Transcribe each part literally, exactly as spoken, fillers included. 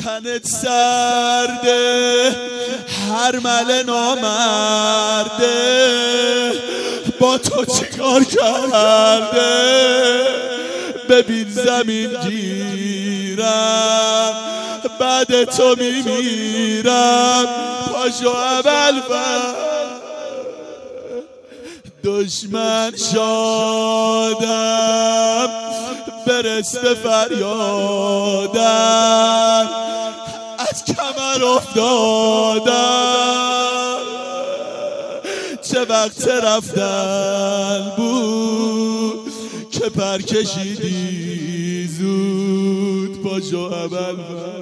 تنت سرده هر مل نامرده با تو چیکار کرده ببین زمین گیرم بعد تو میمیرم پاشو اول دشمن شادم برس به فریادم از کمر افتادم چه وقت رفتن بود که پر کشیدی زود پاشو اول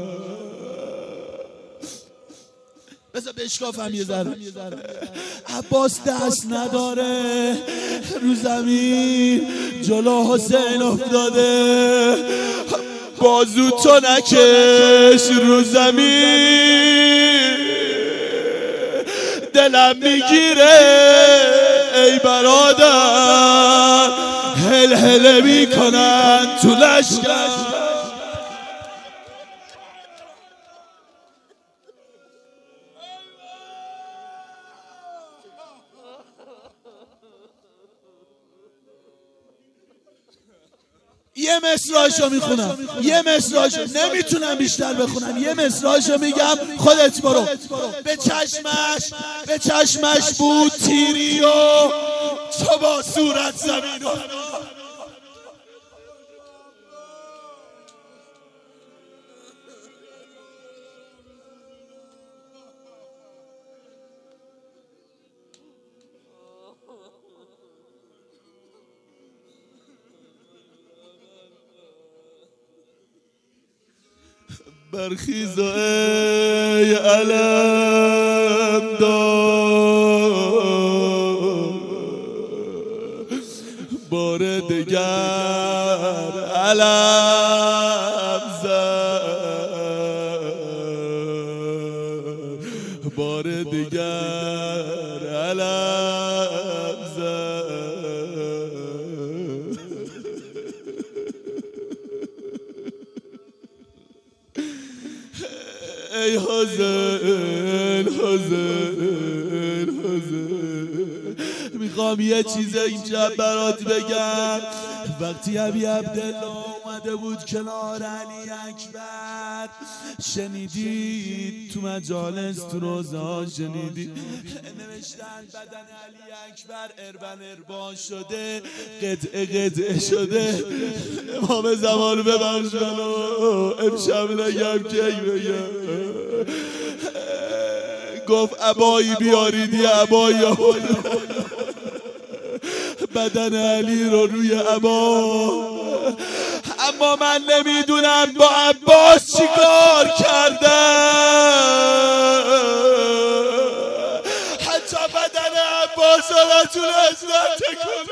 بذار بشکافم یه ذره. عباس دست نداره رو زمین جلو حسین افتاده بازو تو نکش رو زمین دلم میگیره ای برادر هل هل میکنن تو لشکر یه مصرعشو میخونم یه مصرعشو نمیتونم بیشتر بخونم یه مصرعشو میگم خودت برو به چشمش به چشمش بود تیری و تو با صورت زمین و برخیز و ای علم دار بار دگر علم زد بار دگر علم زد ای حسین حسین حسین میخوام یه چیز اینجا برات بگم وقتی ابی عبدالله اومده بود کنار علی اکبر شنیدید تو مجالس تو روزا شنیدید نوشتن بدن علی اکبر اربن اربان شده قطعه قطعه شده امام زمان ببخش منو امشب نگم کی بگم گفت عبایی بیارید یه عبایی بدن علی رو روی عبا اما من نمیدونم با عباس چی کار کردم حتی بدن عباس رو نتونه اصلا تکونه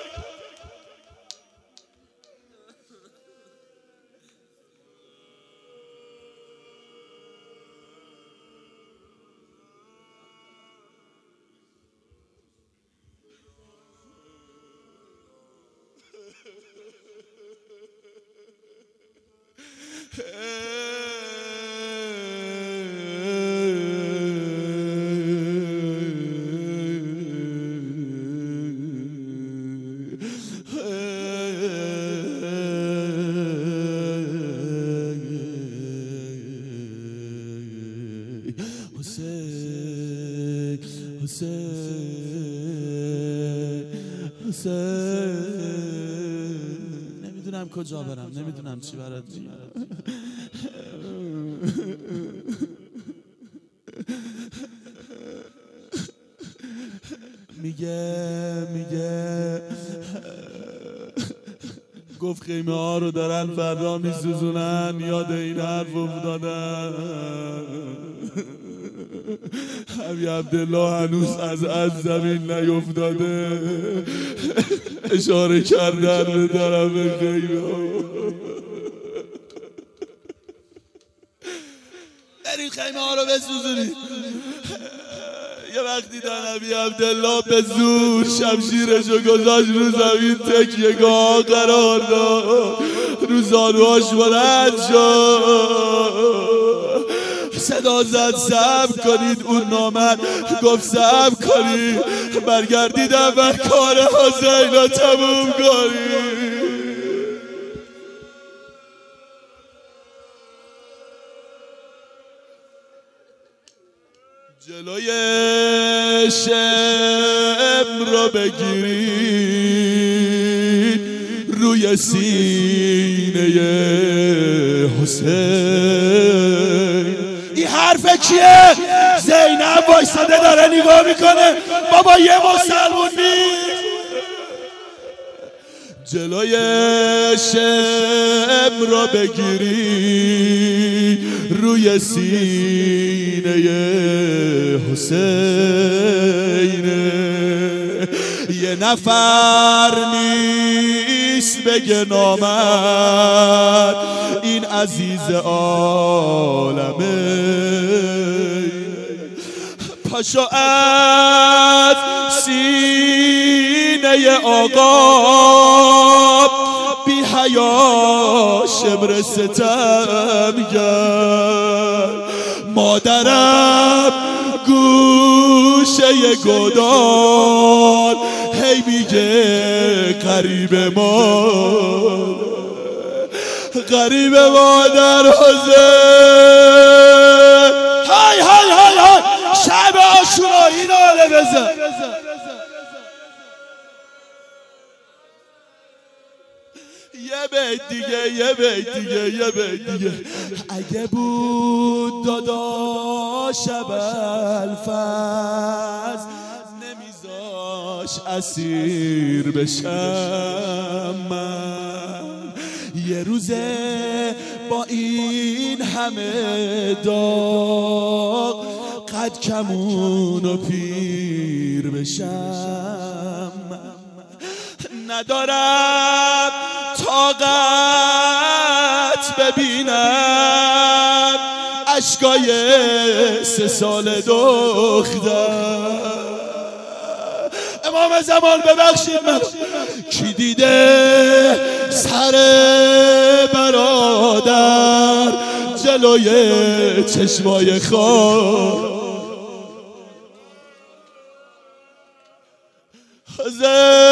حسین حسین حسین نمیدونم کجا برم نمیدونم چی برات بیارم میگه میگه گفت خیمه ها رو دارن فردا میسوزونن یاد این حرف افتادن ابی عبدالله هنوز از از زمین نیفتاده اشاره کردن به طرف خیمه ها برید خیمه ها رو بسوزونید یه وقتی دان ابی عبدالله به زور شمشیرشو گذاشت رو زمین تکیه‌گاه قرار داد رو زانوهاش بلند شد صدا زد صبر کنید. اون نامرد گفت صبر کنید. برگردیدم و کار حسین رو تموم کنید. جلوی شم رو بگیرید روی سینه حسین. این حرف کیه؟ زینب وایساده داره نگاه میکنه. بابا یه مسلمون نیست. جلوی شم رو بگیری روی سینه حسینه. یه نفر نیست بگه نامرد این عزیز عالمه. پاشو از سینه آقا بی حیا شمر ستم کرد. مادرم گوشه گدار هی میگه قریب ما قریب مادر حسین. های های های های شب عاشورا این حاله بزن. یه بیت دیگه یه بیت دیگه یه بیت دیگه. اگه بود داداش ابوالفضل نمیذاش اسیر بشم من. یه روزه با این همه داغ قد کمون و پیر بشم. ندارم طاقت ببینم اشکای سه سال دختر. امام زمان ببخشید من. کی دیده سر برادر جلوی چشمای خار؟ حسین